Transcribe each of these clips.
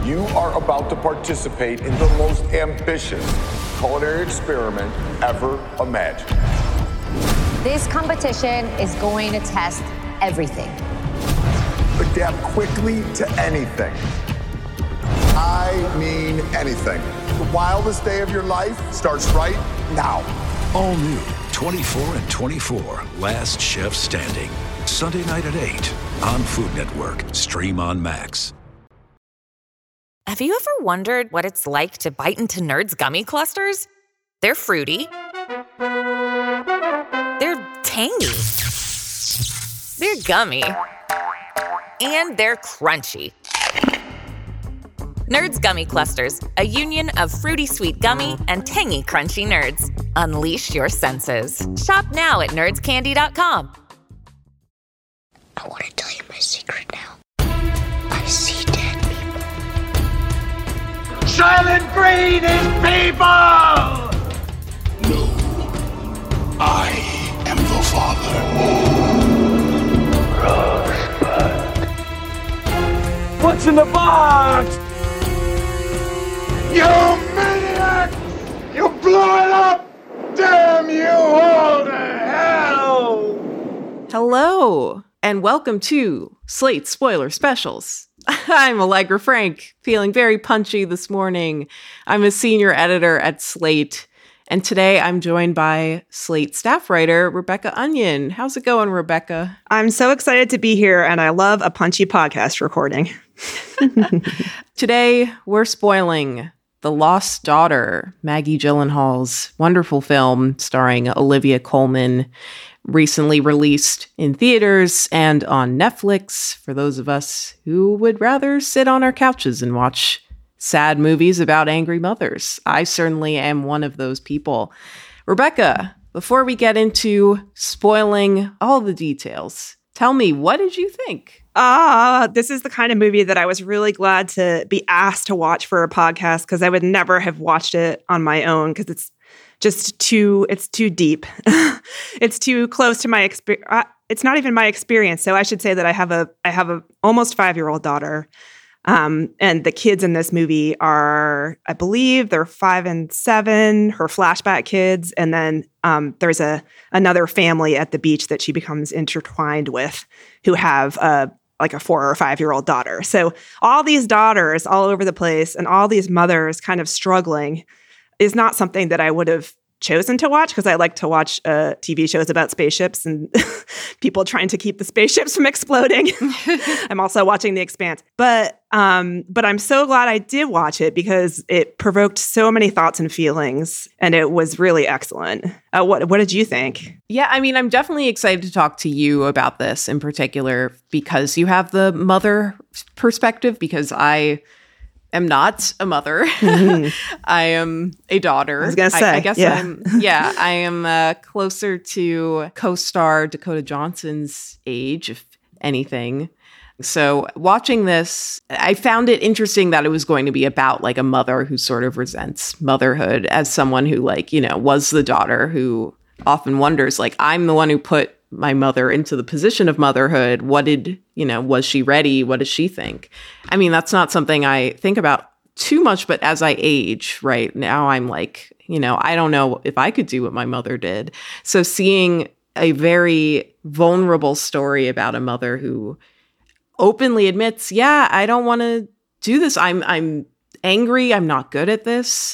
You are about to participate in the most ambitious culinary experiment ever imagined. This competition is going to test everything. Adapt quickly to anything. I mean anything. The wildest day of your life starts right now. All new 24 and 24, Last Chef Standing. Sunday night at 8 on Food Network. Stream on Max. Have you ever wondered what it's like to bite into Nerds gummy clusters? They're fruity. They're tangy. They're gummy. And they're crunchy. Nerds Gummy Clusters, a union of fruity sweet gummy and tangy crunchy nerds. Unleash your senses. Shop now at nerdscandy.com. I want to tell you my secret now. I see dead people. Silent Green is people! No. I am the Father. Rosebud. What's in the box? You maniac! You blew it up! Damn you all to hell! Hello, and welcome to Slate Spoiler Specials. I'm Allegra Frank, feeling very punchy this morning. I'm a senior editor at Slate, and today I'm joined by Slate staff writer Rebecca Onion. How's it going, Rebecca? I'm so excited to be here, and I love a punchy podcast recording. Today, we're spoiling The Lost Daughter, Maggie Gyllenhaal's wonderful film starring Olivia Colman, recently released in theaters and on Netflix for those of us who would rather sit on our couches and watch sad movies about angry mothers. I certainly am one of those people. Rebecca, before we get into spoiling all the details, tell me, what did you think? This is the kind of movie that I was really glad to be asked to watch for a podcast, because I would never have watched it on my own, because it's too deep. It's too close to my experience. It's not even my experience. So I should say that I have a almost 5-year-old daughter. And the kids in this movie are, I believe they're 5 and 7, her flashback kids. And then there's another family at the beach that she becomes intertwined with, who have a 4 or 5-year-old daughter. So all these daughters all over the place and all these mothers kind of struggling is not something that I would have chosen to watch, because I like to watch TV shows about spaceships and people trying to keep the spaceships from exploding. I'm also watching The Expanse. But I'm so glad I did watch it, because it provoked so many thoughts and feelings, and it was really excellent. What did you think? Yeah, I mean, I'm definitely excited to talk to you about this in particular, because you have the mother perspective, because I am not a mother. Mm-hmm. I am a daughter. I was going to say. I guess yeah. I am closer to co-star Dakota Johnson's age, if anything. So watching this, I found it interesting that it was going to be about like a mother who sort of resents motherhood, as someone who was the daughter who often wonders, I'm the one who put my mother into the position of motherhood. Was she ready? What does she think? I mean, that's not something I think about too much, but as I age, right now, I'm I don't know if I could do what my mother did. So seeing a very vulnerable story about a mother who openly admits, yeah, I don't want to do this. I'm angry. I'm not good at this.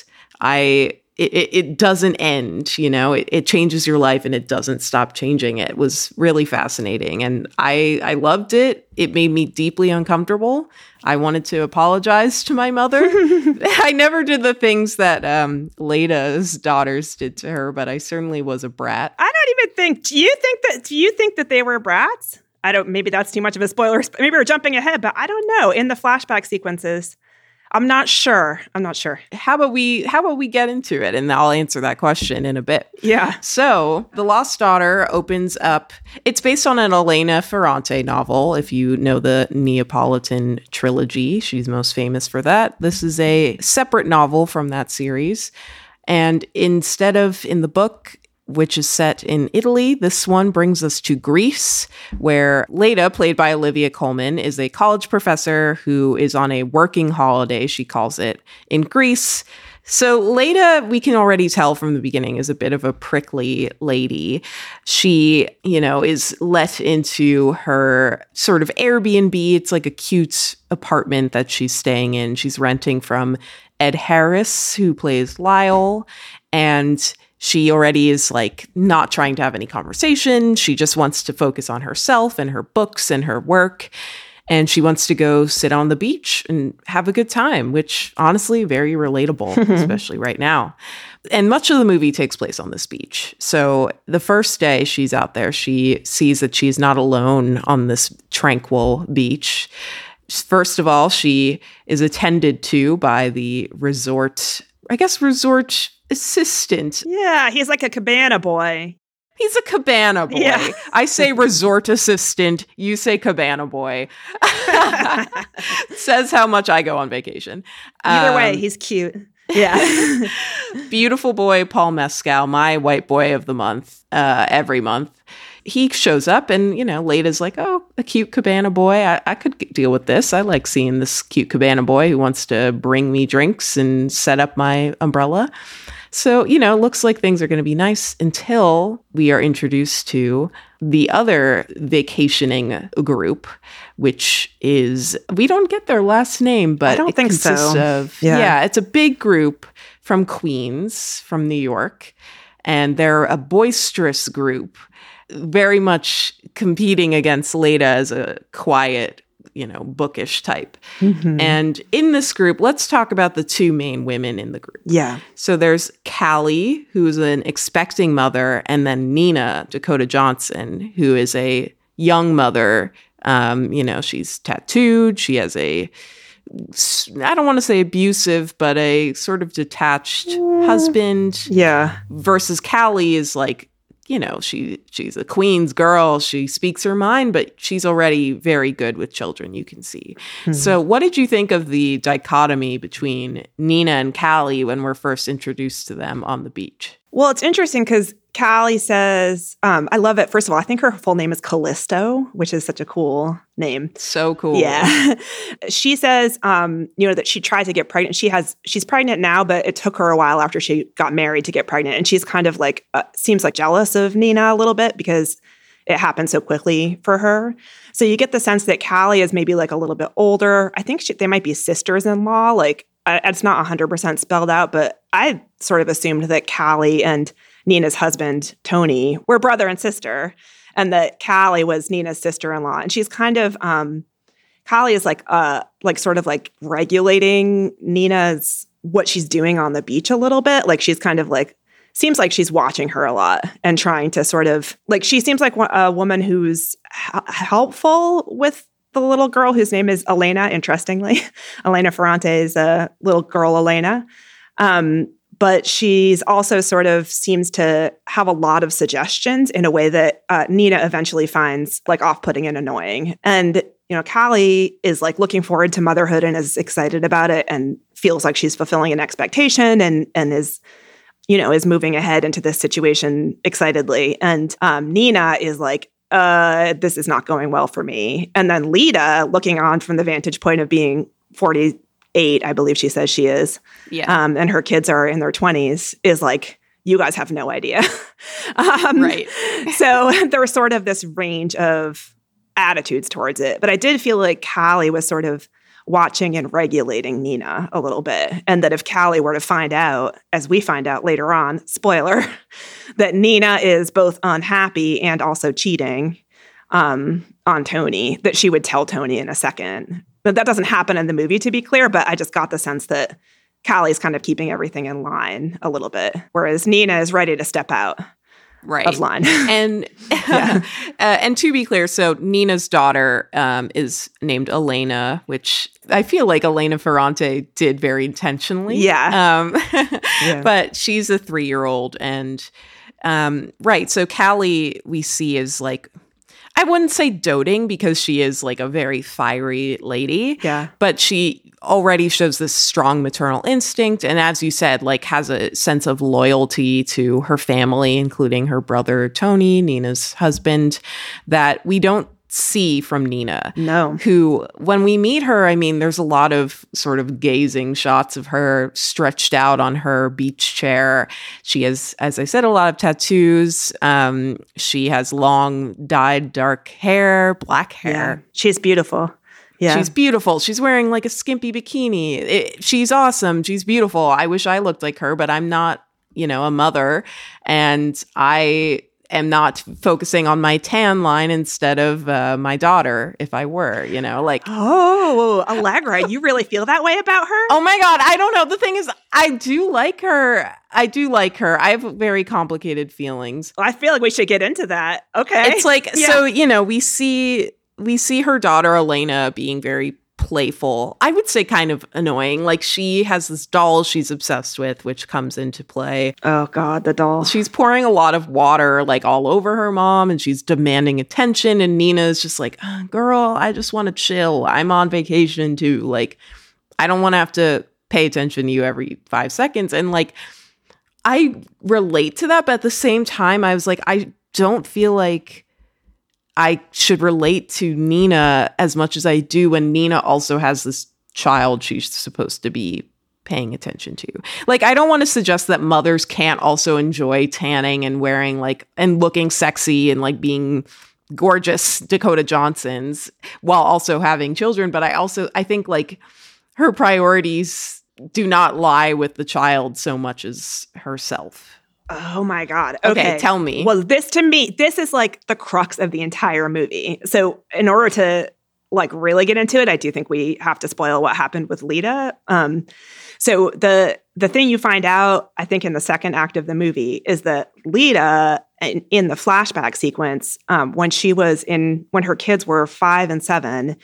It doesn't end, it changes your life and it doesn't stop changing. It was really fascinating. And I loved it. It made me deeply uncomfortable. I wanted to apologize to my mother. I never did the things that Leda's daughters did to her, but I certainly was a brat. I don't even think, do you think that they were brats? Maybe that's too much of a spoiler. Maybe we're jumping ahead, but I don't know. In the flashback sequences, I'm not sure. How about we get into it, and I'll answer that question in a bit. Yeah. So The Lost Daughter opens up. It's based on an Elena Ferrante novel. If you know the Neapolitan trilogy, she's most famous for that. This is a separate novel from that series. And instead of in the book, which is set in Italy. This one brings us to Greece, where Leda, played by Olivia Colman, is a college professor who is on a working holiday, she calls it, in Greece. So Leda, we can already tell from the beginning, is a bit of a prickly lady. She, is let into her sort of Airbnb. It's like a cute apartment that she's staying in. She's renting from Ed Harris, who plays Lyle. And she already is like not trying to have any conversation. She just wants to focus on herself and her books and her work. And she wants to go sit on the beach and have a good time, which honestly, very relatable, especially right now. And much of the movie takes place on this beach. So the first day she's out there, she sees that she's not alone on this tranquil beach. First of all, she is attended to by the resort assistant. Yeah, he's like a cabana boy. He's a cabana boy. Yeah. I say resort assistant. You say cabana boy. Says how much I go on vacation. Either way, he's cute. Yeah. Beautiful boy, Paul Mescal, my white boy of the month, every month. He shows up and, Leda's like, oh, a cute cabana boy. I could deal with this. I like seeing this cute cabana boy who wants to bring me drinks and set up my umbrella. So, looks like things are going to be nice until we are introduced to the other vacationing group, which is, we don't get their last name, but I don't think so. It's a big group from Queens, from New York, and they're a boisterous group, very much competing against Leda as a quiet, bookish type. Mm-hmm. And in this group, let's talk about the two main women in the group. Yeah. So there's Callie, who's an expecting mother, and then Nina, Dakota Johnson, who is a young mother. She's tattooed. She has I don't want to say abusive, but a sort of detached husband. Yeah. Versus Callie is like, she's a Queens girl. She speaks her mind, but she's already very good with children, you can see. Mm-hmm. So what did you think of the dichotomy between Nina and Callie when we're first introduced to them on the beach? Well, it's interesting because Callie says, I love it. First of all, I think her full name is Callisto, which is such a cool name. So cool. Yeah. She says, that she tried to get pregnant. She's pregnant now, but it took her a while after she got married to get pregnant. And she's kind of like, seems like jealous of Nina a little bit because it happened so quickly for her. So you get the sense that Callie is maybe like a little bit older. I think they might be sisters-in-law. Like, it's not 100% spelled out, but I sort of assumed that Callie and Nina's husband, Tony, were brother and sister, and that Callie was Nina's sister-in-law. And she's kind of, Callie is like sort of like regulating Nina's, what she's doing on the beach a little bit. Like she's kind of like, seems like she's watching her a lot and trying to sort of, like she seems like a woman who's helpful with the little girl whose name is Elena, interestingly. Elena Ferrante is a little girl, Elena. But she's also sort of seems to have a lot of suggestions in a way that Nina eventually finds like off-putting and annoying. And, Callie is like looking forward to motherhood and is excited about it and feels like she's fulfilling an expectation and is, is moving ahead into this situation excitedly. And Nina is like, this is not going well for me. And then Leda, looking on from the vantage point of being 48, I believe she says she is, and her kids are in their 20s, is like, you guys have no idea. Right. So there was sort of this range of attitudes towards it. But I did feel like Callie was sort of watching and regulating Nina a little bit. And that if Callie were to find out, as we find out later on, spoiler, that Nina is both unhappy and also cheating on Tony, that she would tell Tony in a second. But that doesn't happen in the movie, to be clear, but I just got the sense that Callie's kind of keeping everything in line a little bit, whereas Nina is ready to step out of line. And and to be clear, so Nina's daughter is named Elena, which I feel like Elena Ferrante did very intentionally. Yeah. But she's a 3-year-old. And so Callie we see is like, I wouldn't say doting because she is like a very fiery lady. Yeah. But she already shows this strong maternal instinct. And as you said, like has a sense of loyalty to her family, including her brother, Tony, Nina's husband, that we don't see from Nina. No. Who, when we meet her, I mean, there's a lot of sort of gazing shots of her stretched out on her beach chair. She has, as I said, a lot of tattoos. She has long dyed dark hair, black hair. Yeah. She's beautiful. Yeah. She's beautiful. She's wearing like a skimpy bikini. She's awesome. She's beautiful. I wish I looked like her, but I'm not, a mother. And I am not focusing on my tan line instead of my daughter, if I were, like. Oh, Allegra, you really feel that way about her? Oh my God. I don't know. The thing is, I do like her. I have very complicated feelings. I feel like we should get into that. Okay. It's like, so, we see her daughter, Elena, being very playful. I would say kind of annoying. Like she has this doll she's obsessed with, which comes into play. Oh God, the doll. She's pouring a lot of water like all over her mom and she's demanding attention. And Nina's just like, girl, I just want to chill. I'm on vacation too. Like, I don't want to have to pay attention to you every 5 seconds. And like, I relate to that. But at the same time, I was like, I don't feel like I should relate to Nina as much as I do when Nina also has this child she's supposed to be paying attention to. Like, I don't want to suggest that mothers can't also enjoy tanning and wearing like, and looking sexy and like being gorgeous Dakota Johnsons while also having children. But I think like her priorities do not lie with the child so much as herself. Oh my God. Okay, tell me. Well, this is like the crux of the entire movie. So in order to like really get into it, I do think we have to spoil what happened with Lita. So the thing you find out, I think, in the second act of the movie is that Lita, in the flashback sequence, when her kids were 5 and 7,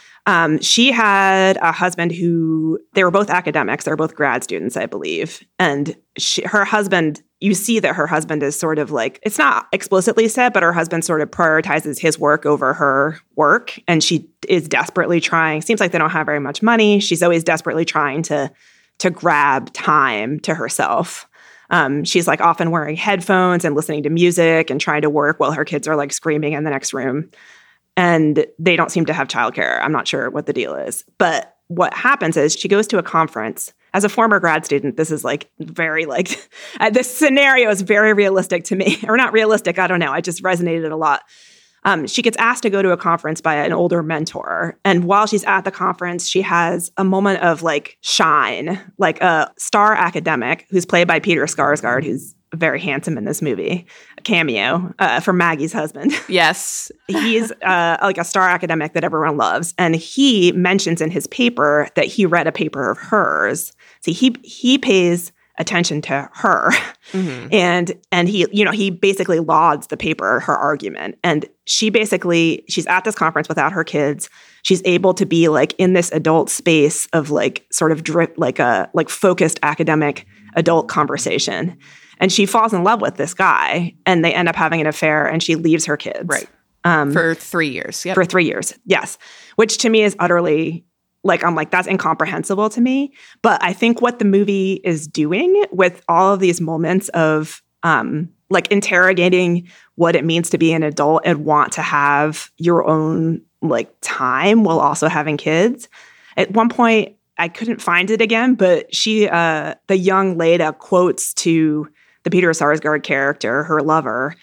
she had a husband who, they were both academics. They were both grad students, I believe. And her husband, you see that her husband is sort of like, it's not explicitly said, but her husband sort of prioritizes his work over her work. And she is desperately trying, seems like they don't have very much money. She's always desperately trying to grab time to herself. She's like often wearing headphones and listening to music and trying to work while her kids are like screaming in the next room. And they don't seem to have childcare. I'm not sure what the deal is. But what happens is she goes to a conference. As a former grad student, this is like very like, this scenario is very realistic to me. Or not realistic, I don't know. It just resonated a lot. She gets asked to go to a conference by an older mentor. And while she's at the conference, she has a moment of like shine, like a star academic who's played by Peter Skarsgård, who's very handsome in this movie, a cameo from Maggie's husband. Yes. He's like a star academic that everyone loves. And he mentions in his paper that he read a paper of hers. See, he pays attention to her. Mm-hmm. And he basically lauds the paper, her argument. And she's at this conference without her kids. She's able to be like in this adult space of like sort of like focused academic adult conversation. And she falls in love with this guy and they end up having an affair and she leaves her kids. Right. For 3 years. Yep. For 3 years. Yes. Which to me is utterly like, I'm like, that's incomprehensible to me. But I think what the movie is doing with all of these moments of like interrogating what it means to be an adult and want to have your own like time while also having kids. At one point, I couldn't find it again, but the young Leda quotes to the Peter Sarsgaard character, her lover,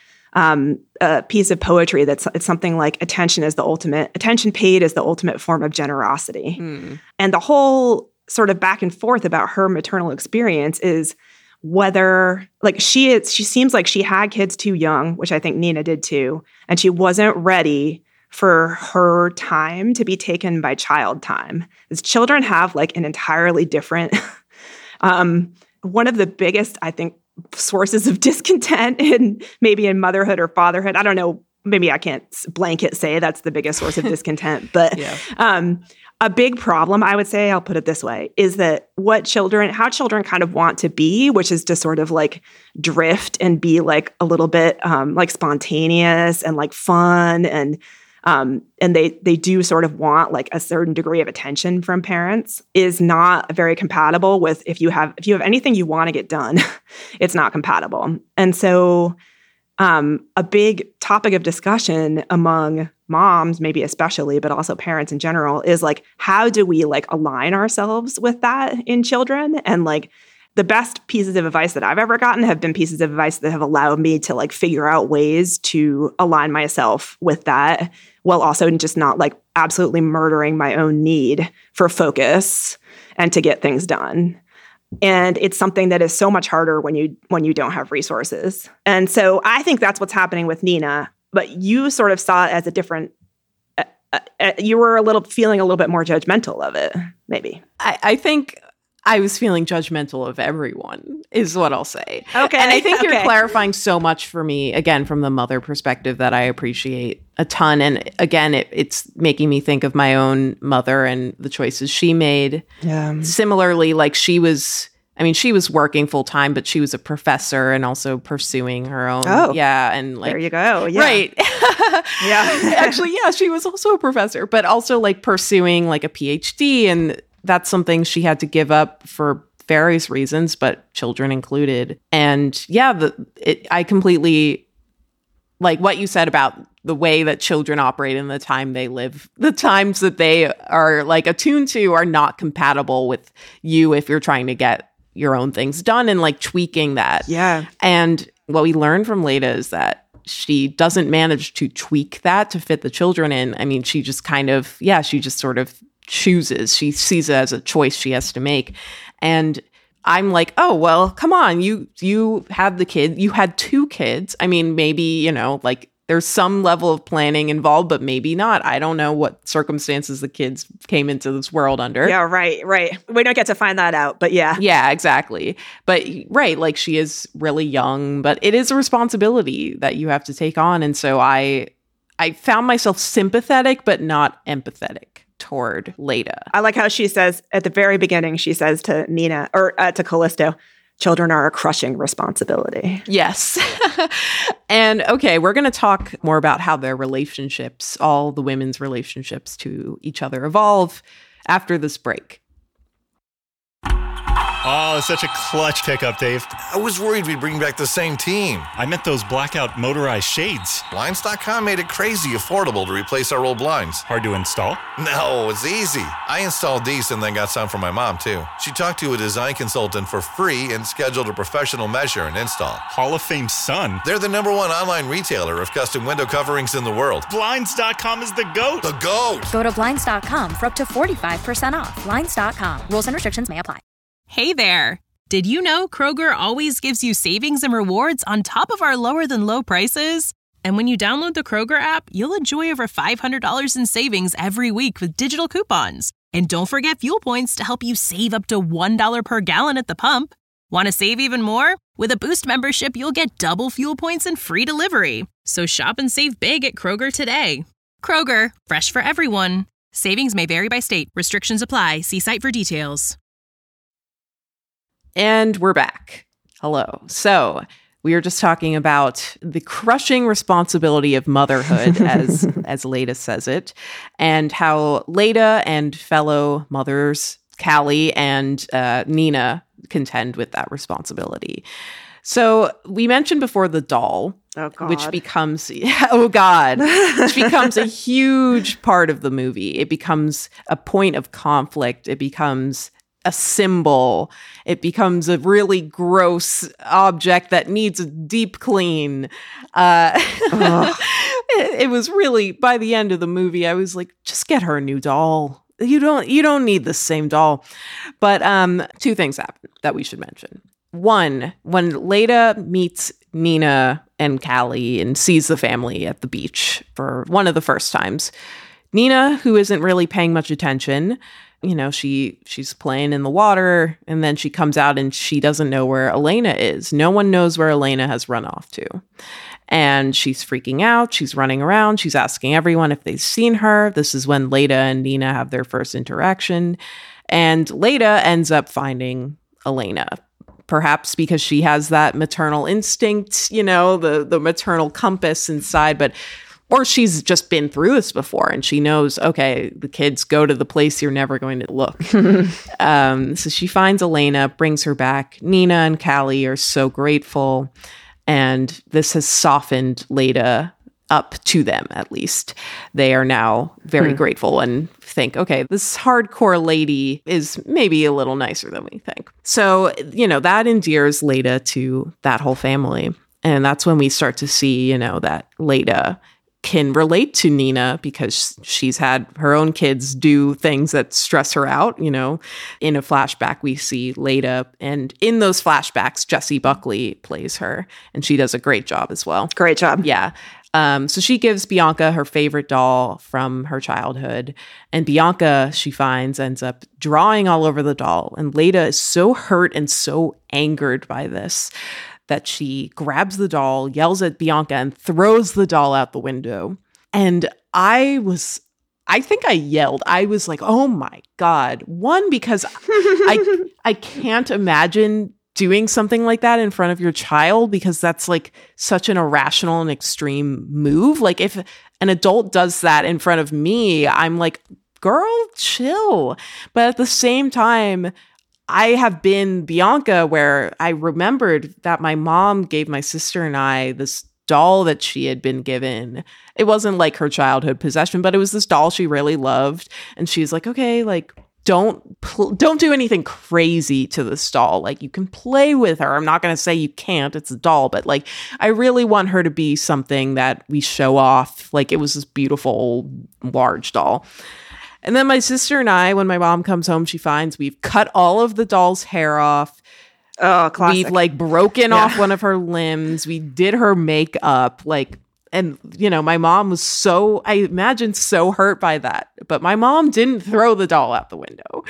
a piece of poetry it's something like attention paid is the ultimate form of generosity. And the whole sort of back and forth about her maternal experience is whether like she seems like she had kids too young, which I think Nina did too, and she wasn't ready for her time to be taken by child time. As children have like an entirely different one of the biggest, I think, sources of discontent in motherhood or fatherhood. I don't know, maybe I can't blanket say that's the biggest source of discontent, but a big problem, I would say, I'll put it this way, is that how children kind of want to be, which is to sort of like drift and be like a little bit like spontaneous and like fun and and they do sort of want like a certain degree of attention from parents, is not very compatible with if you have anything you want to get done, it's not compatible. And so a big topic of discussion among moms, maybe especially, but also parents in general, is like, how do we like align ourselves with that in children? And like the best pieces of advice that I've ever gotten have been pieces of advice that have allowed me to like figure out ways to align myself with that, while also just not like absolutely murdering my own need for focus and to get things done. And it's something that is so much harder when you don't have resources. And so I think that's what's happening with Nina. But you sort of saw it as a different. You were feeling a little bit more judgmental of it, maybe. I think I was feeling judgmental of everyone, is what I'll say. Okay. And I think you're clarifying so much for me, again, from the mother perspective, that I appreciate a ton. And again, it's making me think of my own mother and the choices she made. Yeah. Similarly, like she was working full time, but she was a professor and also pursuing her own. Oh, yeah. And like, there you go. Yeah. Right. Yeah. Actually, yeah, she was also a professor, but also like pursuing like a PhD. And that's something she had to give up for various reasons, but children included. And yeah, I completely like what you said about the way that children operate in the time they live. The times that they are like attuned to are not compatible with you if you're trying to get your own things done, and like tweaking that. Yeah. And what we learned from Leda is that she doesn't manage to tweak that to fit the children in. I mean, she just she just sort of chooses. She sees it as a choice she has to make. And I'm like, oh, well, come on. You had the kid. You had 2 kids. I mean, maybe, like there's some level of planning involved, but maybe not. I don't know what circumstances the kids came into this world under. Yeah, right. We don't get to find that out, but yeah. Yeah, exactly. But right, like she is really young, but it is a responsibility that you have to take on. And so I found myself sympathetic, but not empathetic toward Leda. I like how she says at the very beginning, she says to Nina, or to Callisto, children are a crushing responsibility. Yes. And okay, we're going to talk more about how their relationships, all the women's relationships to each other, evolve after this break. Oh, such a clutch pickup, Dave. I was worried we'd bring back the same team. I meant those blackout motorized shades. Blinds.com made it crazy affordable to replace our old blinds. Hard to install? No, it's easy. I installed these and then got some for my mom, too. She talked to a design consultant for free and scheduled a professional measure and install. Hall of Fame son. They're the #1 online retailer of custom window coverings in the world. Blinds.com is the GOAT. The GOAT. Go to Blinds.com for up to 45% off. Blinds.com. Rules and restrictions may apply. Hey there! Did you know Kroger always gives you savings and rewards on top of our lower-than-low prices? And when you download the Kroger app, you'll enjoy over $500 in savings every week with digital coupons. And don't forget fuel points to help you save up to $1 per gallon at the pump. Want to save even more? With a Boost membership, you'll get double fuel points and free delivery. So shop and save big at Kroger today. Kroger, fresh for everyone. Savings may vary by state. Restrictions apply. See site for details. And we're back. Hello. So we were just talking about the crushing responsibility of motherhood, as Leda says it, and how Leda and fellow mothers, Callie and Nina, contend with that responsibility. So we mentioned before the doll, which becomes, which becomes a huge part of the movie. It becomes a point of conflict. It becomes a symbol. It becomes a really gross object that needs a deep clean. It was really, by the end of the movie, I was like, just get her a new doll. You don't need the same doll. But 2 things happen that we should mention. One, when Leda meets Nina and Callie and sees the family at the beach for one of the first times, Nina, who isn't really paying much attention, she's playing in the water, and then she comes out and she doesn't know where Elena is. No one knows where Elena has run off to. And she's freaking out. She's running around. She's asking everyone if they've seen her. This is when Leda and Nina have their first interaction. And Leda ends up finding Elena, perhaps because she has that maternal instinct, the maternal compass inside. But Or she's just been through this before and she knows, okay, the kids go to the place you're never going to look. So she finds Elena, brings her back. Nina and Callie are so grateful. And this has softened Leda up to them, at least. They are now very grateful and think, okay, this hardcore lady is maybe a little nicer than we think. So, that endears Leda to that whole family. And that's when we start to see, that Leda can relate to Nina because she's had her own kids do things that stress her out. In a flashback, we see Leda, and in those flashbacks, Jessie Buckley plays her, and she does a great job as well. Great job. Yeah. So she gives Bianca her favorite doll from her childhood, and Bianca, she finds, ends up drawing all over the doll. And Leda is so hurt and so angered by this that she grabs the doll, yells at Bianca, and throws the doll out the window. And I think I yelled. I was like, oh my God. One, because I can't imagine doing something like that in front of your child, because that's like such an irrational and extreme move. Like if an adult does that in front of me, I'm like, girl, chill. But at the same time, I have been Bianca, where I remembered that my mom gave my sister and I this doll that she had been given. It wasn't like her childhood possession, but it was this doll she really loved. And she's like, okay, like, don't do anything crazy to this doll. Like, you can play with her. I'm not going to say you can't. It's a doll. But like, I really want her to be something that we show off. Like, it was this beautiful, large doll. And then my sister and I, when my mom comes home, she finds we've cut all of the doll's hair off. Oh, classic. We've like broken off one of her limbs. We did her makeup. And my mom was I imagine so hurt by that. But my mom didn't throw the doll out the window.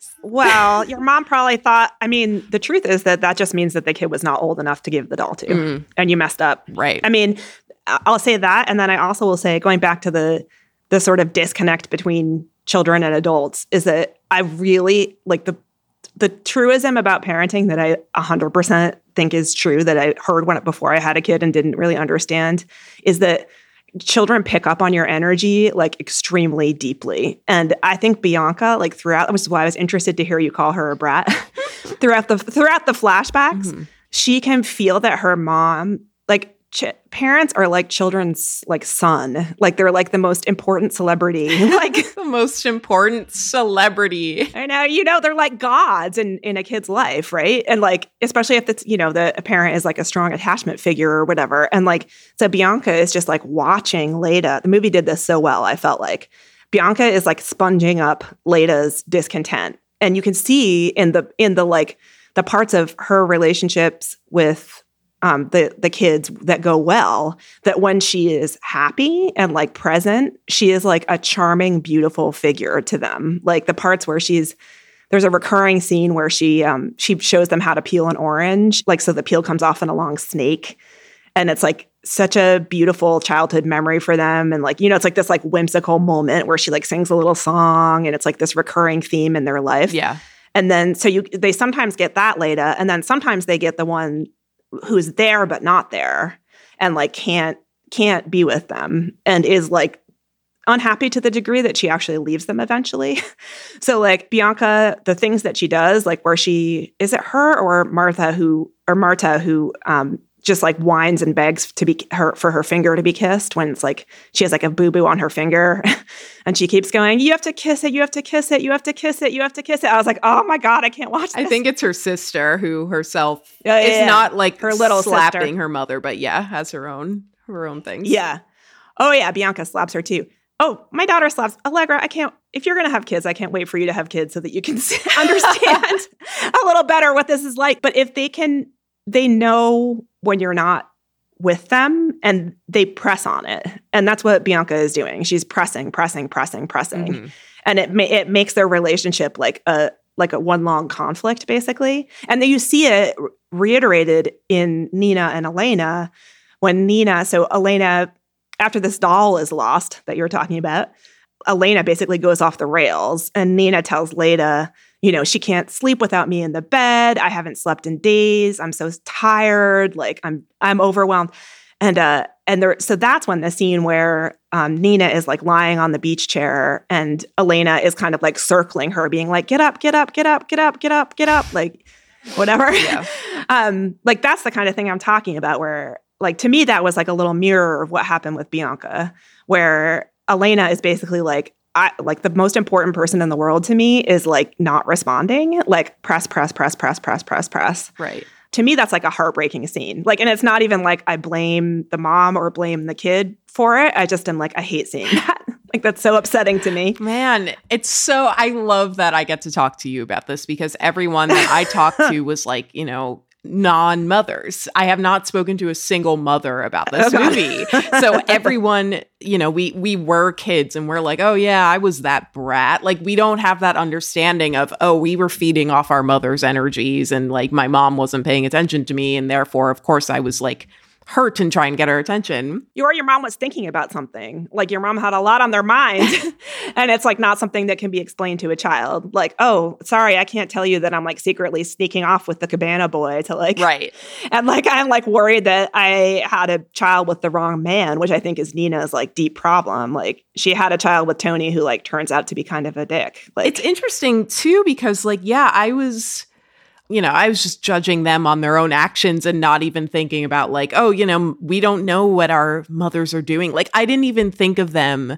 Well, your mom probably thought, the truth is that just means that the kid was not old enough to give the doll to. And you messed up. Right. I'll say that. And then I also will say, going back to the sort of disconnect between children and adults, is that I really like the truism about parenting that I 100% think is true, that I heard before I had a kid and didn't really understand, is that children pick up on your energy like extremely deeply. And I think Bianca, like throughout, which is why I was interested to hear you call her a brat, throughout the flashbacks, she can feel that her mom, like parents are like children's like son, like they're like the most important celebrity, like the most important celebrity. I know, they're like gods in a kid's life, right? And like, especially if it's, the parent is like a strong attachment figure or whatever. And like, so Bianca is just like watching Leda. The movie did this so well. I felt like Bianca is like sponging up Leda's discontent, and you can see in the like the parts of her relationships with the kids that go well, that when she is happy and like present, she is like a charming, beautiful figure to them. Like the parts where there's a recurring scene where she shows them how to peel an orange, like so the peel comes off in a long snake. And it's like such a beautiful childhood memory for them. And like, it's like this like whimsical moment where she like sings a little song, and it's like this recurring theme in their life. Yeah. And then they sometimes get that Leda, and then sometimes they get the one who's there but not there, and like can't be with them, and is like unhappy to the degree that she actually leaves them eventually. So like Bianca, the things that she does, like where is it her or Marta who just like whines and begs for her finger to be kissed when it's like she has like a boo-boo on her finger, and she keeps going, you have to kiss it, you have to kiss it, you have to kiss it, you have to kiss it. I was like, oh my God, I can't watch this. I think it's her sister who herself is not like her little slapping sister. Her mother, but has her own things. Yeah. Oh yeah, Bianca slaps her too. Oh, my daughter slaps Allegra. If you're going to have kids, I can't wait for you to have kids so that you can understand a little better what this is like. But if they know when you're not with them, and they press on it. And that's what Bianca is doing. She's pressing. Mm-hmm. And it makes their relationship like a one long conflict, basically. And then you see it reiterated in Nina and Elena, when Elena, after this doll is lost that you're talking about, Elena basically goes off the rails, and Nina tells Leda, she can't sleep without me in the bed. I haven't slept in days. I'm so tired. Like I'm overwhelmed. So that's when the scene where Nina is like lying on the beach chair and Elena is kind of like circling her, being like, get up, get up, get up, get up, get up, get up, like whatever. Yeah. Like that's the kind of thing I'm talking about where like to me that was like a little mirror of what happened with Bianca, where Elena is basically like, the most important person in the world to me is like not responding, like press. Right. To me, that's like a heartbreaking scene. Like, and it's not even like I blame the mom or blame the kid for it. I just am like, I hate seeing that. Like, that's so upsetting to me. Man, I love that I get to talk to you about this because everyone that I talked to was like, non-mothers. I have not spoken to a single mother about this movie. So everyone, we were kids and we're like, oh yeah, I was that brat. Like we don't have that understanding of, oh, we were feeding off our mother's energies and like my mom wasn't paying attention to me. And therefore, of course, I was like hurt and try and get her attention. Your mom was thinking about something. Like your mom had a lot on their mind. And it's like not something that can be explained to a child. Like, oh, sorry, I can't tell you that I'm like secretly sneaking off with the cabana boy to like. Right. And like, I'm like worried that I had a child with the wrong man, which I think is Nina's like deep problem. Like she had a child with Tony who like turns out to be kind of a dick. Like it's interesting too, because like, yeah, I was just judging them on their own actions and not even thinking about like, oh, we don't know what our mothers are doing. Like, I didn't even think of them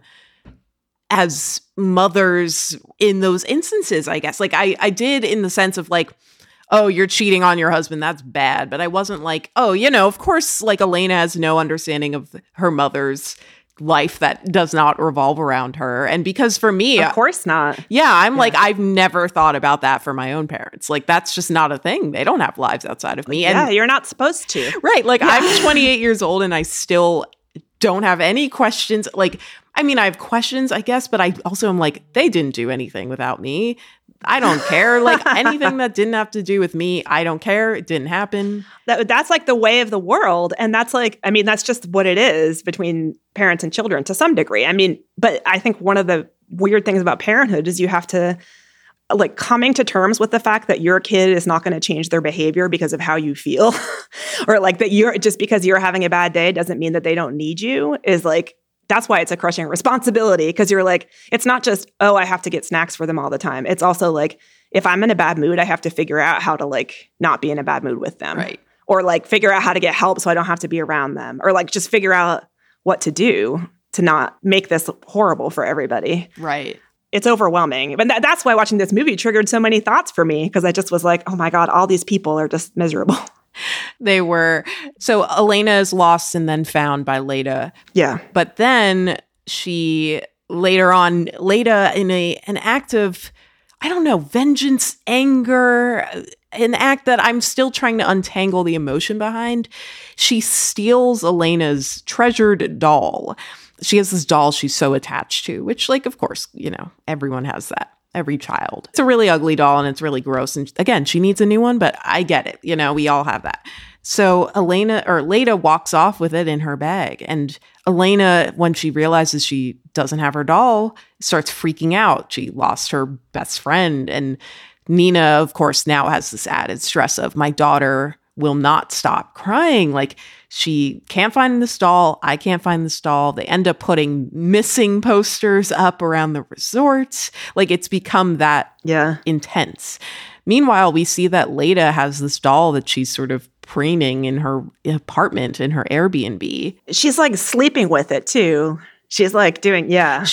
as mothers in those instances, I guess. Like, I did in the sense of like, oh, you're cheating on your husband. That's bad. But I wasn't like, oh, of course, like Elena has no understanding of her mother's life that does not revolve around her. And because for me, of course not. Yeah, I'm like, I've never thought about that for my own parents. Like, that's just not a thing. They don't have lives outside of me. And you're not supposed to. Right. Like, I'm 28 years old and I still don't have any questions. Like, I mean, I have questions, I guess, but I also am like, they didn't do anything without me. I don't care. Like anything that didn't have to do with me, I don't care. It didn't happen. That's like the way of the world. And that's like, I mean, that's just what it is between parents and children to some degree. I mean, but I think one of the weird things about parenthood is you have to like coming to terms with the fact that your kid is not going to change their behavior because of how you feel or like that you're just because you're having a bad day doesn't mean that they don't need you is like, that's why it's a crushing responsibility because you're like, it's not just, oh, I have to get snacks for them all the time. It's also like, if I'm in a bad mood, I have to figure out how to like not be in a bad mood with them. Right. Or like figure out how to get help so I don't have to be around them. Or like just figure out what to do to not make this horrible for everybody. Right. It's overwhelming. But that's why watching this movie triggered so many thoughts for me because I just was like, oh my God, all these people are just miserable. They were. So Elena is lost and then found by Leda. Yeah. But then she later on, Leda in an act of, I don't know, vengeance, anger, an act that I'm still trying to untangle the emotion behind. She steals Elena's treasured doll. She has this doll she's so attached to, which like, of course, everyone has that. Every child. It's a really ugly doll and it's really gross. And again, she needs a new one, but I get it. We all have that. So Leda walks off with it in her bag. And Elena, when she realizes she doesn't have her doll, starts freaking out. She lost her best friend. And Nina, of course, now has this added stress of my daughter will not stop crying. Like she can't find this doll. I can't find this doll. They end up putting missing posters up around the resort. Like it's become that intense. Meanwhile, we see that Leda has this doll that she's sort of preening in her apartment, in her Airbnb. She's like sleeping with it too. She's like doing,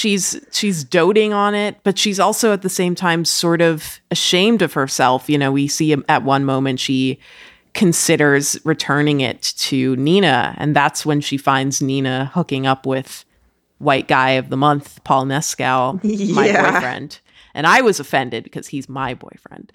She's doting on it, but she's also at the same time sort of ashamed of herself. We see at one moment she considers returning it to Nina. And that's when she finds Nina hooking up with white guy of the month, Paul Mescal, my boyfriend. And I was offended because he's my boyfriend.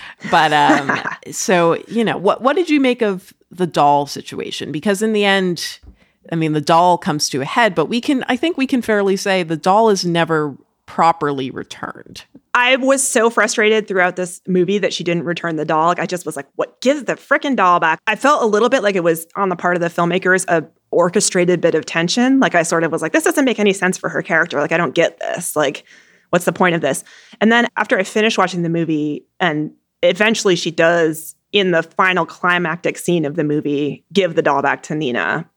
But so, what did you make of the doll situation? Because in the end, I mean, the doll comes to a head, but I think we can fairly say the doll is never properly returned. I was so frustrated throughout this movie that she didn't return the doll. Like, I just was like, what? Give the freaking doll back. I felt a little bit like it was on the part of the filmmakers, a orchestrated bit of tension. Like I sort of was like, this doesn't make any sense for her character. Like, I don't get this. Like, what's the point of this? And then after I finished watching the movie, and eventually she does, in the final climactic scene of the movie, give the doll back to Nina. But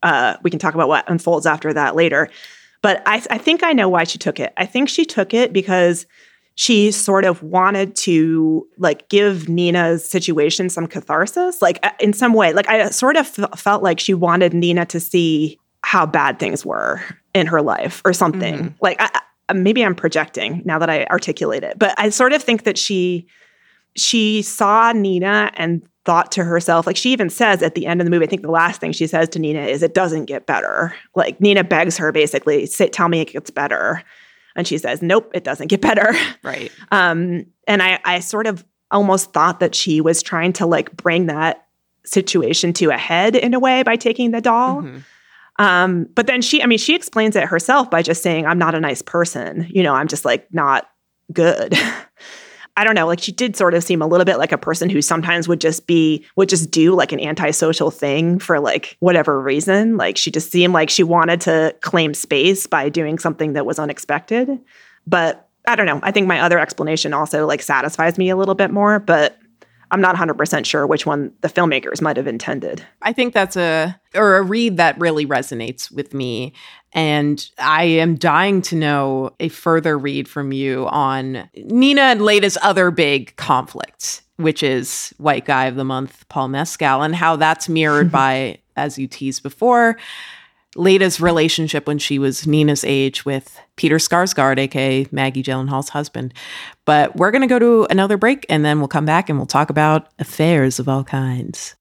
We can talk about what unfolds after that later. But I think I know why she took it. I think she took it because she sort of wanted to like give Nina's situation some catharsis, like in some way. Like I sort of felt like she wanted Nina to see how bad things were in her life or something. Mm-hmm. Like maybe I'm projecting now that I articulate it, but I sort of think that she saw Nina and thought to herself, like she even says at the end of the movie, I think the last thing she says to Nina is, it doesn't get better. Like Nina begs her basically, tell me it gets better. And she says, nope, it doesn't get better. Right. And I sort of almost thought that she was trying to like bring that situation to a head in a way by taking the doll. Mm-hmm. But then she explains it herself by just saying, I'm not a nice person. You know, I'm just like not good. I don't know, like she did sort of seem a little bit like a person who sometimes would just do like an antisocial thing for like whatever reason. Like she just seemed like she wanted to claim space by doing something that was unexpected. But I don't know. I think my other explanation also like satisfies me a little bit more, but I'm not 100% sure which one the filmmakers might have intended. I think that's a read that really resonates with me. And I am dying to know a further read from you on Nina and Leda's other big conflict, which is White Guy of the Month, Paul Mescal, and how that's mirrored by, as you teased before, Leda's relationship when she was Nina's age with Peter Skarsgård, aka Maggie Gyllenhaal's husband. But we're going to go to another break, and then we'll come back and we'll talk about affairs of all kinds.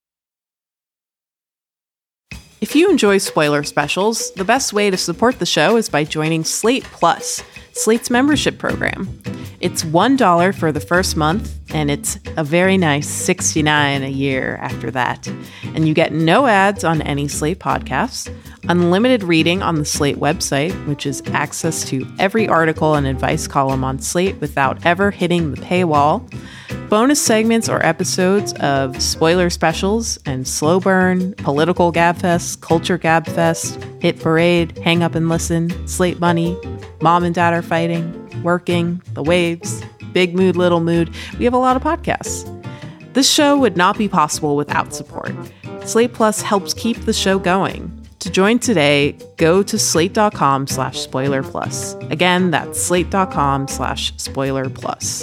If you enjoy spoiler specials, the best way to support the show is by joining Slate Plus, Slate's membership program. It's $1 for the first month, and it's a very nice $69 a year after that. And you get no ads on any Slate podcasts, unlimited reading on the Slate website, which is access to every article and advice column on Slate without ever hitting the paywall, bonus segments or episodes of spoiler specials and slow burn, political gabfest, culture gabfest, hit parade, hang up and listen, Slate Money, Mom and Dad Are Fighting, Working, The Waves, Big Mood, Little Mood. We have a lot of podcasts. This show would not be possible without support. Slate Plus helps keep the show going. To join today, go to slate.com/spoilerplus. Again, that's slate.com/spoilerplus.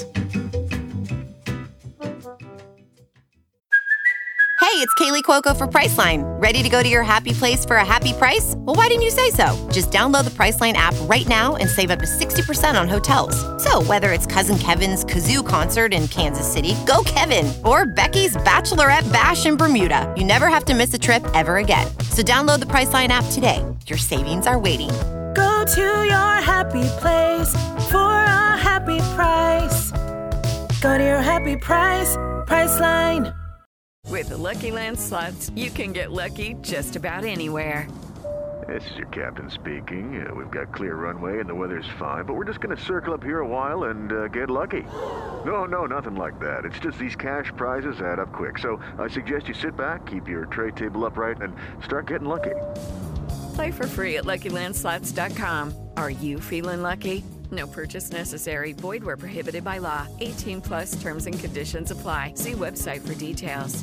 Hey, it's Kaylee Cuoco for Priceline. Ready to go to your happy place for a happy price? Well, why didn't you say so? Just download the Priceline app right now and save up to 60% on hotels. So whether it's Cousin Kevin's Kazoo Concert in Kansas City, go Kevin, or Becky's Bachelorette Bash in Bermuda, you never have to miss a trip ever again. So download the Priceline app today. Your savings are waiting. Go to your happy place for a happy price. Go to your happy price, Priceline. With the Lucky Land Slots, you can get lucky just about anywhere. This is your captain speaking. We've got clear runway and the weather's fine, but we're just going to circle up here a while and get lucky. No, nothing like that. It's just these cash prizes add up quick. So I suggest you sit back, keep your tray table upright, and start getting lucky. Play for free at LuckyLandSlots.com. Are you feeling lucky? No purchase necessary. Void where prohibited by law. 18 plus terms and conditions apply. See website for details.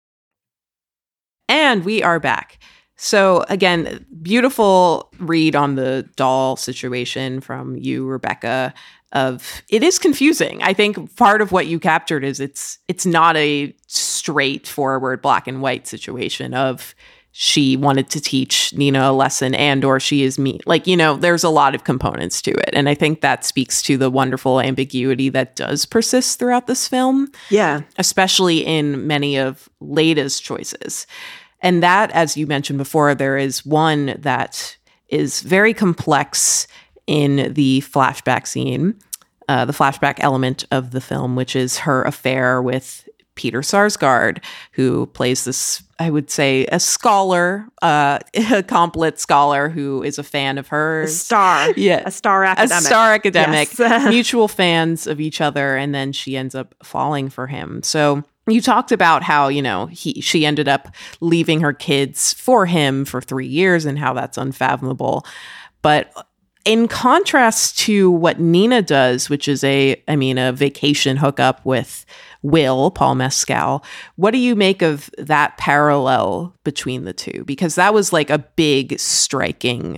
And we are back. So again, beautiful read on the doll situation from you, Rebecca, of it is confusing. I think part of what you captured is it's not a straightforward black and white situation of she wanted to teach Nina a lesson and or she is mean. Like, you know, there's a lot of components to it. And I think that speaks to the wonderful ambiguity that does persist throughout this film. Yeah. Especially in many of Leda's choices. And that, as you mentioned before, there is one that is very complex in the flashback scene, the flashback element of the film, which is her affair with Peter Sarsgaard, who plays this, I would say, a scholar, a Complet scholar who is a fan of hers. A star academic. A star academic. Yes. Mutual fans of each other, and then she ends up falling for him. So you talked about how, you know, she ended up leaving her kids for him for 3 years and how that's unfathomable. But In contrast to what Nina does, which is a vacation hookup with Will, Paul Mescal, what do you make of that parallel between the two? Because that was like a big striking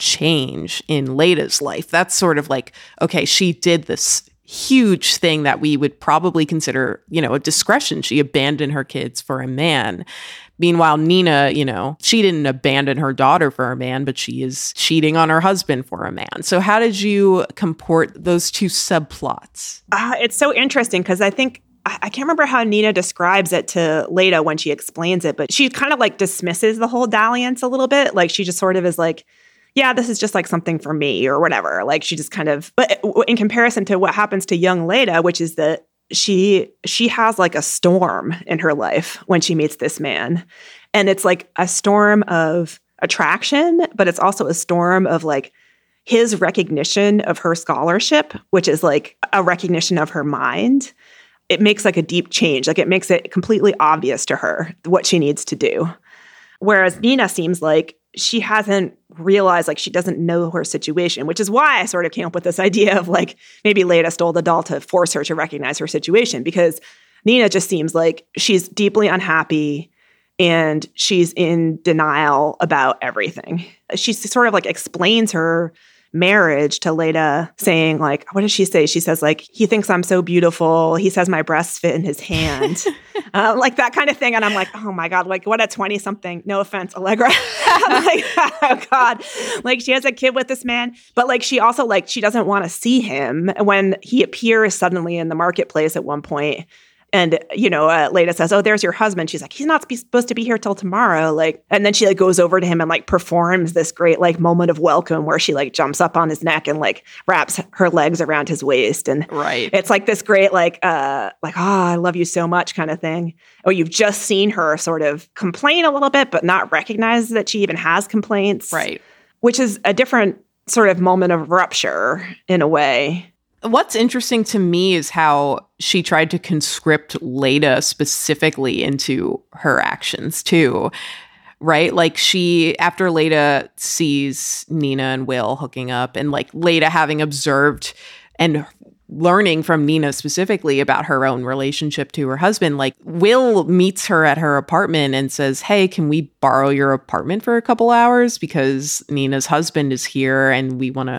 change in Leda's life. That's sort of like, okay, she did this huge thing that we would probably consider, a discretion. She abandoned her kids for a man. Meanwhile, Nina, she didn't abandon her daughter for a man, but she is cheating on her husband for a man. So how did you comport those two subplots? It's so interesting because I think, I can't remember how Nina describes it to Leda when she explains it, but she kind of like dismisses the whole dalliance a little bit. Like she just sort of is like, yeah, this is just like something for me or whatever. Like she just kind of, but in comparison to what happens to young Leda, which is that she has like a storm in her life when she meets this man. And it's like a storm of attraction, but it's also a storm of like his recognition of her scholarship, which is like a recognition of her mind. It makes like a deep change. Like it makes it completely obvious to her what she needs to do. Whereas Nina seems like she hasn't realized, like she doesn't know her situation, which is why I sort of came up with this idea of like maybe Leda stole the doll to force her to recognize her situation, because Nina just seems like she's deeply unhappy and she's in denial about everything. She sort of like explains her marriage to Leda, saying like, what does she say? She says like, he thinks I'm so beautiful. He says my breasts fit in his hand. Like that kind of thing. And I'm like, oh my God, like what a 20-something, no offense, Allegra. Like, oh God. Like she has a kid with this man, but like she also like, she doesn't want to see him when he appears suddenly in the marketplace at one point. And, Leda says, oh, there's your husband. She's like, he's not supposed to be here till tomorrow. Like, and then she like goes over to him and like performs this great like moment of welcome where she like jumps up on his neck and like wraps her legs around his waist. And it's like this great, like, oh, I love you so much kind of thing. Or you've just seen her sort of complain a little bit, but not recognize that she even has complaints. Right. Which is a different sort of moment of rupture in a way. What's interesting to me is how she tried to conscript Leda specifically into her actions too, right? Like after Leda sees Nina and Will hooking up, and like Leda having observed and learning from Nina specifically about her own relationship to her husband, like Will meets her at her apartment and says, hey, can we borrow your apartment for a couple hours? Because Nina's husband is here and we want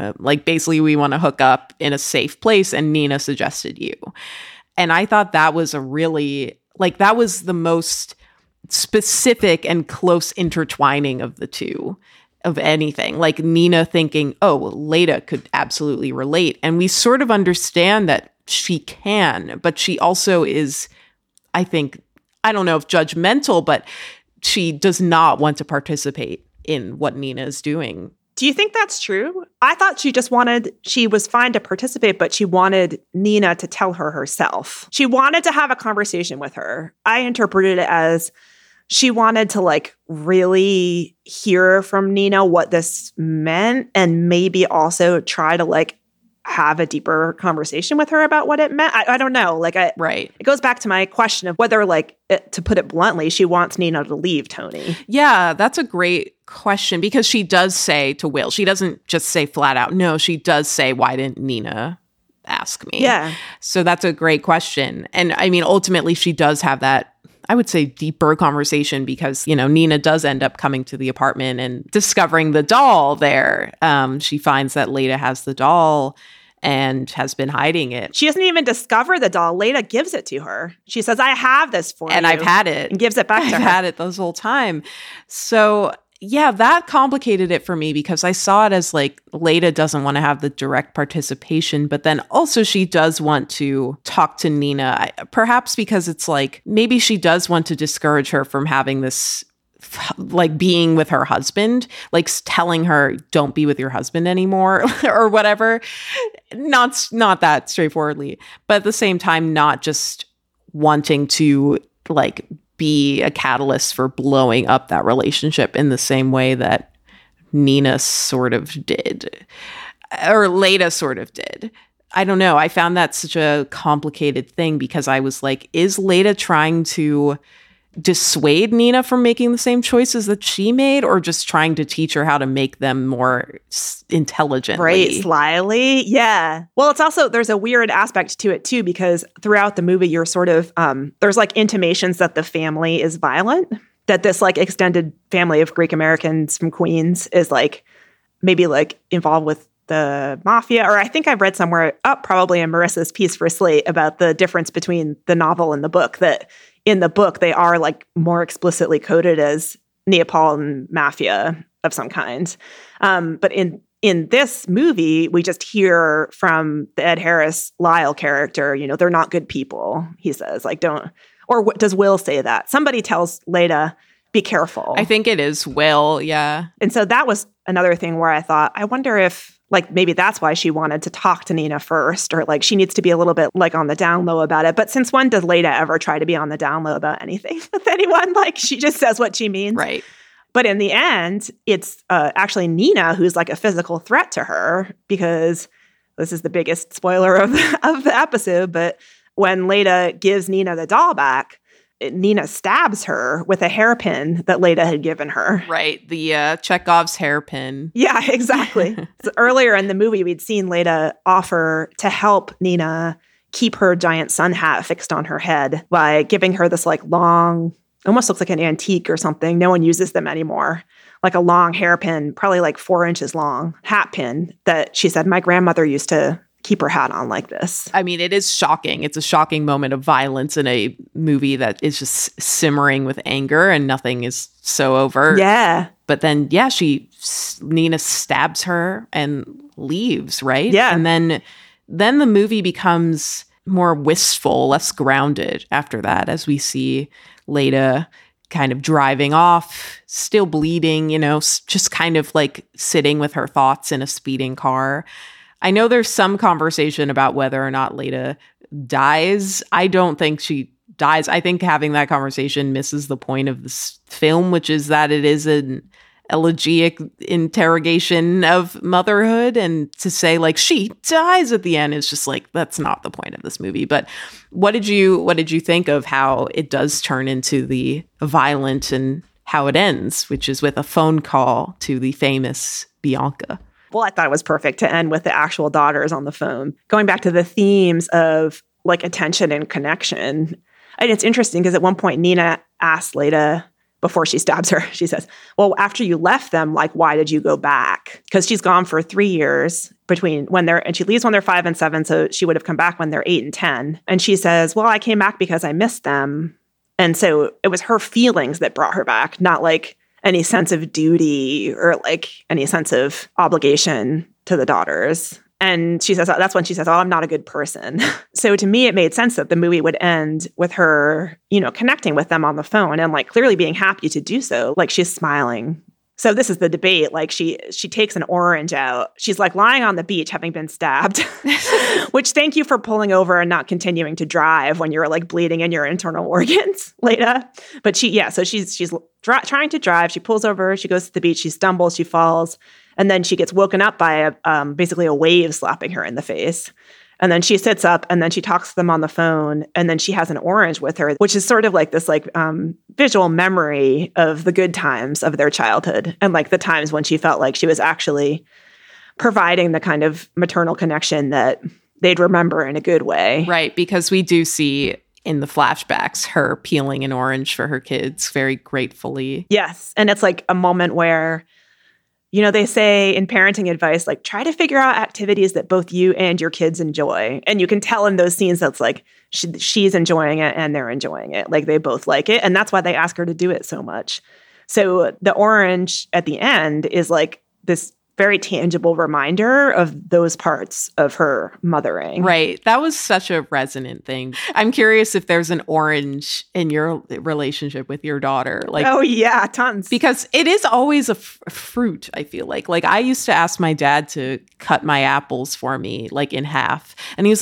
to hook up in a safe place. And Nina suggested you. And I thought that was that was the most specific and close intertwining of the two. Of anything, like Nina thinking, oh, well, Leda could absolutely relate. And we sort of understand that she can, but she also is, I think, I don't know if judgmental, but she does not want to participate in what Nina is doing. Do you think that's true? I thought she was fine to participate, but she wanted Nina to tell her herself. She wanted to have a conversation with her. I interpreted it as she wanted to like really hear from Nina what this meant, and maybe also try to like have a deeper conversation with her about what it meant. I don't know. It goes back to my question of whether, like, to put it bluntly, she wants Nina to leave Tony. Yeah, that's a great question, because she does say to Will, she doesn't just say flat out, no, she does say, why didn't Nina ask me? Yeah. So that's a great question. And I mean, ultimately she does have that, I would say, deeper conversation, because, Nina does end up coming to the apartment and discovering the doll there. She finds that Leda has the doll and has been hiding it. She doesn't even discover the doll. Leda gives it to her. She says, I have this for you. And I've had it. And gives it back to her. I've had it this whole time. So yeah, that complicated it for me, because I saw it as like Leda doesn't want to have the direct participation, but then also she does want to talk to Nina, perhaps because it's like maybe she does want to discourage her from having this, like being with her husband, like telling her don't be with your husband anymore or whatever. Not that straightforwardly, but at the same time, not just wanting to like be a catalyst for blowing up that relationship in the same way that Nina sort of did, or Leda sort of did. I don't know. I found that such a complicated thing, because I was like, is Leda trying to dissuade Nina from making the same choices that she made, or just trying to teach her how to make them more intelligently? Right, slyly. Yeah. Well, it's also, there's a weird aspect to it too, because throughout the movie, you're sort of, there's like intimations that the family is violent, that this like extended family of Greek Americans from Queens is like maybe like involved with the mafia, or I think I've read somewhere probably in Marissa's piece for Slate about the difference between the novel and the book, that in the book they are like more explicitly coded as Neapolitan mafia of some kind. But in this movie, we just hear from the Ed Harris Lyle character, you know, they're not good people, he says, like, don't, or what, does Will say that? Somebody tells Leda, be careful. I think it is Will, yeah. And so that was another thing where I thought, I wonder if, like, maybe that's why she wanted to talk to Nina first, or like she needs to be a little bit like on the down low about it. But since when does Leda ever try to be on the down low about anything with anyone? Like, she just says what she means. Right. But in the end, it's actually Nina who's like a physical threat to her, because this is the biggest spoiler of the episode. But when Leda gives Nina the doll back, Nina stabs her with a hairpin that Leda had given her. Right. The Chekhov's hairpin. Yeah, exactly. So earlier in the movie, we'd seen Leda offer to help Nina keep her giant sun hat fixed on her head by giving her this like long, almost looks like an antique or something. No one uses them anymore. Like a long hairpin, probably like 4 inches long, hat pin that she said my grandmother used to keep her hat on like this. I mean, it is shocking. It's a shocking moment of violence in a movie that is just simmering with anger and nothing is so overt. Yeah. But then, yeah, Nina stabs her and leaves, right? Yeah. And then the movie becomes more wistful, less grounded after that, as we see Leda kind of driving off, still bleeding, you know, just kind of like sitting with her thoughts in a speeding car. I know there's some conversation about whether or not Leda dies. I don't think she dies. I think having that conversation misses the point of this film, which is that it is an elegiac interrogation of motherhood. And to say like she dies at the end is just like, that's not the point of this movie. But what did you think of how it does turn into the violent and how it ends, which is with a phone call to the famous Bianca? Well, I thought it was perfect to end with the actual daughters on the phone. Going back to the themes of like attention and connection. And it's interesting because at one point Nina asks Leda before she stabs her, she says, well, after you left them, like, why did you go back? Because she's gone for 3 years between and she leaves when they're 5 and 7. So she would have come back when they're 8 and 10. And she says, well, I came back because I missed them. And so it was her feelings that brought her back, not like any sense of duty or like any sense of obligation to the daughters. And she says, that's when she says, oh, I'm not a good person. So to me, it made sense that the movie would end with her, you know, connecting with them on the phone and like clearly being happy to do so. Like she's smiling. So this is the debate. Like she takes an orange out. She's like lying on the beach having been stabbed, which thank you for pulling over and not continuing to drive when you're like bleeding in your internal organs, Leda. But so she's trying to drive. She pulls over. She goes to the beach. She stumbles. She falls. And then she gets woken up by basically a wave slapping her in the face. And then she sits up and then she talks to them on the phone. And then she has an orange with her, which is sort of like this like visual memory of the good times of their childhood and like the times when she felt like she was actually providing the kind of maternal connection that they'd remember in a good way. Right, because we do see in the flashbacks her peeling an orange for her kids very gratefully. Yes, and it's like a moment where, you know, they say in parenting advice, like, try to figure out activities that both you and your kids enjoy. And you can tell in those scenes that's like she's enjoying it and they're enjoying it. Like they both like it. And that's why they ask her to do it so much. So the orange at the end is like this very tangible reminder of those parts of her mothering. Right. That was such a resonant thing. I'm curious if there's an orange in your relationship with your daughter. Like, oh, yeah, tons. Because it is always a fruit, I feel like. Like, I used to ask my dad to cut my apples for me, like in half. And he was like,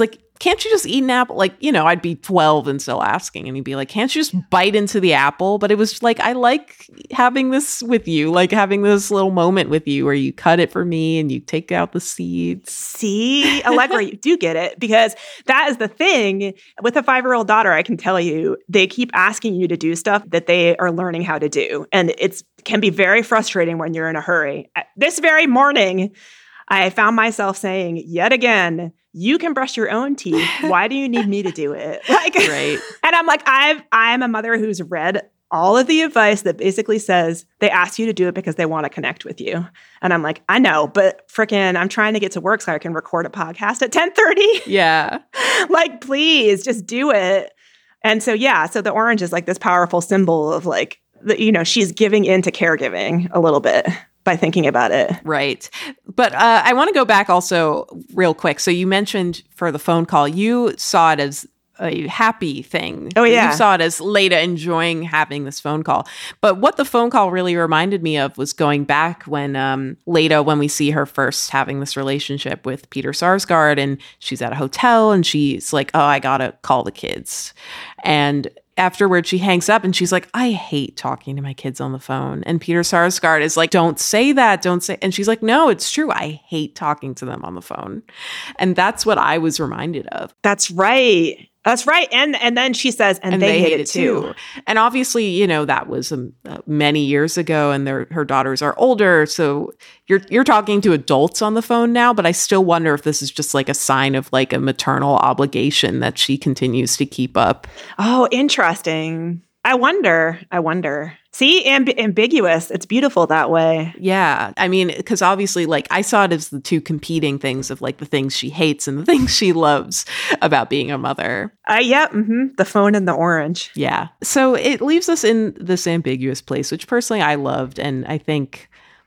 can't you just eat an apple? Like, I'd be 12 and still asking, and he'd be like, can't you just bite into the apple? But it was like, I like having this with you, like having this little moment with you where you cut it for me and you take out the seeds. See, Allegra, you do get it, because that is the thing with a 5-year-old daughter. I can tell you, they keep asking you to do stuff that they are learning how to do. And it can be very frustrating when you're in a hurry. This very morning, I found myself saying, yet again, you can brush your own teeth. Why do you need me to do it? Right. And I'm like, I'm a mother who's read all of the advice that basically says they ask you to do it because they want to connect with you. And I'm like, I know, but frickin' I'm trying to get to work so I can record a podcast at 10:30. Yeah. Like, please just do it. And so, so the orange is like this powerful symbol of like, she's giving into caregiving a little bit by thinking about it. Right. But I want to go back also real quick. So you mentioned for the phone call, you saw it as a happy thing. Oh, yeah. You saw it as Leda enjoying having this phone call. But what the phone call really reminded me of was going back when Leda, when we see her first having this relationship with Peter Sarsgaard, and she's at a hotel and she's like, oh, I got to call the kids. And afterward, she hangs up and she's like, I hate talking to my kids on the phone. And Peter Sarsgaard is like, don't say that. Don't say. And she's like, no, it's true. I hate talking to them on the phone. And that's what I was reminded of. That's right. That's right. And then she says, and they hate it too. And obviously, that was many years ago, and her daughters are older. So you're talking to adults on the phone now, but I still wonder if this is just like a sign of like a maternal obligation that she continues to keep up. Oh, interesting. I wonder. See, ambiguous. It's beautiful that way. Yeah. I mean, because obviously, like, I saw it as the two competing things of like the things she hates and the things she loves about being a mother. The phone and the orange. Yeah. So it leaves us in this ambiguous place, which personally I loved. And I think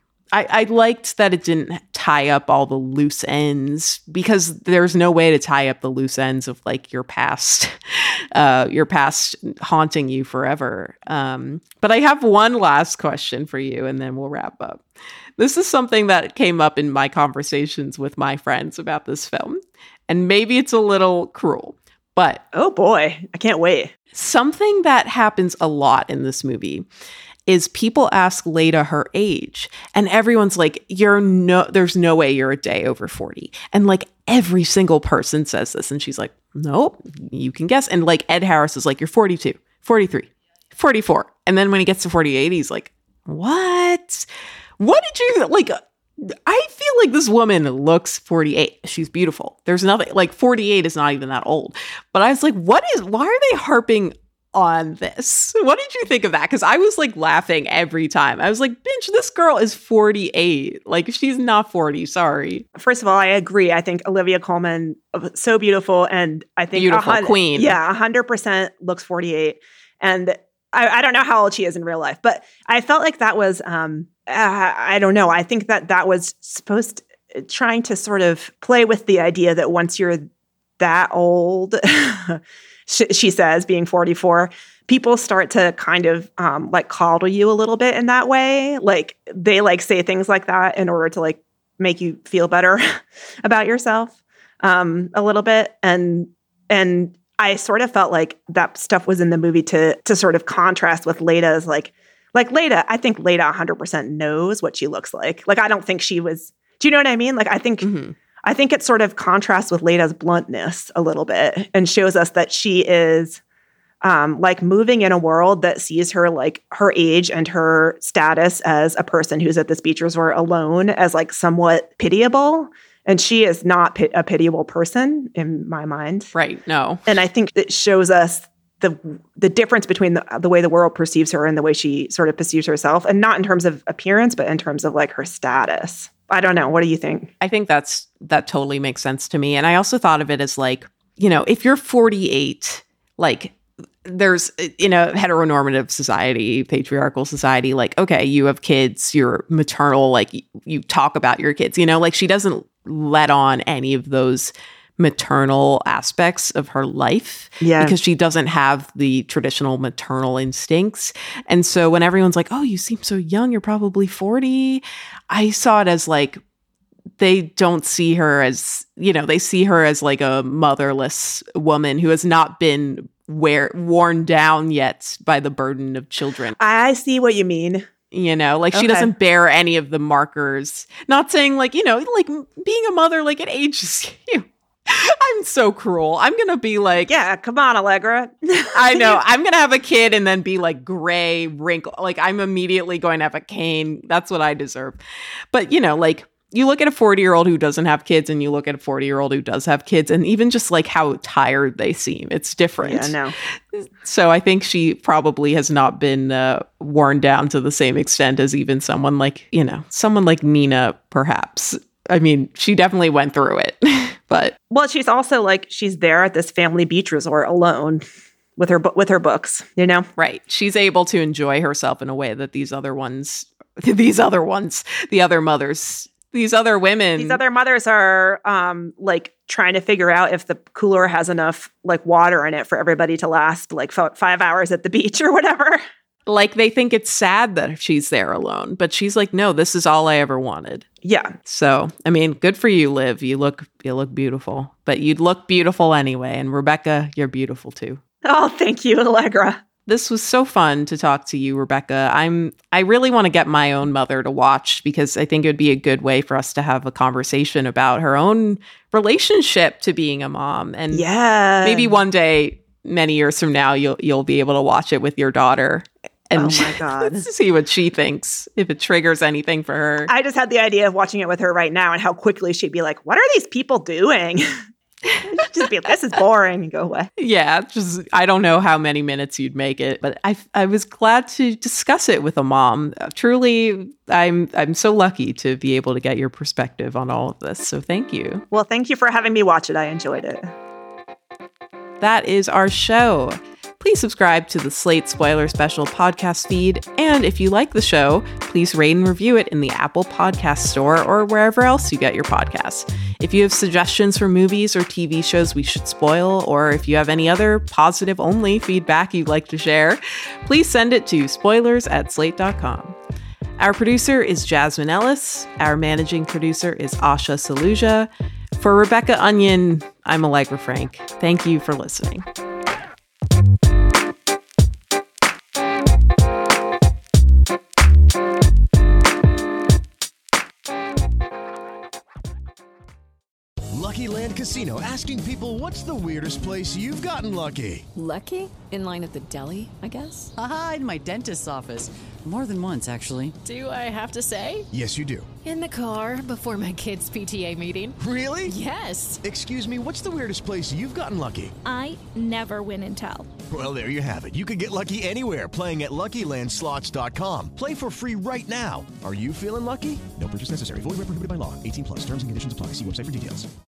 I liked that it didn't tie up all the loose ends, because there's no way to tie up the loose ends of like your past haunting you forever. But I have one last question for you, and then we'll wrap up. This is something that came up in my conversations with my friends about this film, and maybe it's a little cruel, but oh boy, I can't wait. Something that happens a lot in this movie is people ask Leda her age, and everyone's like, there's no way you're a day over 40. And like every single person says this, and she's like, nope, you can guess. And like Ed Harris is like, you're 42, 43, 44. And then when he gets to 48, he's like, what did you like? I feel like this woman looks 48. She's beautiful. There's nothing like 48 is not even that old. But I was like, why are they harping on this? What did you think of that? Because I was like laughing every time. I was like, bitch, this girl is 48. Like, she's not 40. Sorry. First of all, I agree. I think Olivia Colman, so beautiful. And I think beautiful queen. Yeah, 100% looks 48. And I don't know how old she is in real life, but I felt like that was, I don't know. I think that was trying to sort of play with the idea that once you're that old, she says, being 44, people start to kind of like coddle you a little bit in that way. Like they like say things like that in order to like make you feel better about yourself a little bit. And I sort of felt like that stuff was in the movie to sort of contrast with Leda's like Leda. I think Leda 100% knows what she looks like. Like, I don't think she was, do you know what I mean? Like, I think it sort of contrasts with Leda's bluntness a little bit and shows us that she is like moving in a world that sees her like her age and her status as a person who's at this beach resort alone as like somewhat pitiable. And she is not a pitiable person in my mind. Right. No. And I think it shows us the difference between the way the world perceives her and the way she sort of perceives herself, and not in terms of appearance, but in terms of like her status. I don't know. What do you think? I think that totally makes sense to me. And I also thought of it as like, you know, if you're 48, like there's in a heteronormative society, patriarchal society, like, okay, you have kids, you're maternal, like you talk about your kids, you know, like she doesn't let on any of those maternal aspects of her life because she doesn't have the traditional maternal instincts. And so when everyone's like, oh, you seem so young, you're probably 40, I saw it as like, they don't see her as, they see her as like a motherless woman who has not been worn down yet by the burden of children. I see what you mean. She doesn't bear any of the markers. Not saying like being a mother, like it ages you. I'm so cruel. I'm going to be like, yeah, come on, Allegra. I know. I'm going to have a kid and then be like gray, wrinkle. Like I'm immediately going to have a cane. That's what I deserve. But, you look at a 40-year-old who doesn't have kids and you look at a 40-year-old who does have kids, and even just like how tired they seem, it's different. Yeah, no. So I think she probably has not been worn down to the same extent as even someone like Nina, perhaps. I mean, she definitely went through it, but. Well, she's also like, she's there at this family beach resort alone with her books, Right. She's able to enjoy herself in a way that these other mothers, these other women. These other mothers are like trying to figure out if the cooler has enough like water in it for everybody to last like 5 hours at the beach or whatever. Like they think it's sad that she's there alone, but she's like, no, this is all I ever wanted. Yeah. So, I mean, good for you, Liv. You look beautiful, but you'd look beautiful anyway. And Rebecca, you're beautiful too. Oh, thank you, Allegra. This was so fun to talk to you, Rebecca. I really want to get my own mother to watch because I think it would be a good way for us to have a conversation about her own relationship to being a mom. And maybe one day, many years from now, you'll be able to watch it with your daughter. And oh my God. See what she thinks, if it triggers anything for her. I just had the idea of watching it with her right now and how quickly she'd be like, what are these people doing? Just be like, this is boring, and go away. Yeah, I don't know how many minutes you'd make it, but I was glad to discuss it with a mom. Truly, I'm so lucky to be able to get your perspective on all of this. So thank you. Well, thank you for having me watch it. I enjoyed it. That is our show. Please subscribe to the Slate Spoiler Special podcast feed. And if you like the show, please rate and review it in the Apple Podcast Store or wherever else you get your podcasts. If you have suggestions for movies or TV shows we should spoil, or if you have any other positive-only feedback you'd like to share, please send it to spoilers@slate.com. Our producer is Jasmine Ellis. Our managing producer is Asha Saluja. For Rebecca Onion, I'm Allegra Frank. Thank you for listening. Lucky Land Casino, asking people, what's the weirdest place you've gotten lucky? Lucky? In line at the deli, I guess? Aha, in my dentist's office. More than once, actually. Do I have to say? Yes, you do. In the car before my kids' PTA meeting. Really? Yes. Excuse me, what's the weirdest place you've gotten lucky? I never win and tell. Well, there you have it. You can get lucky anywhere, playing at LuckyLandSlots.com. Play for free right now. Are you feeling lucky? No purchase necessary. Void where prohibited by law. 18+. Terms and conditions apply. See website for details.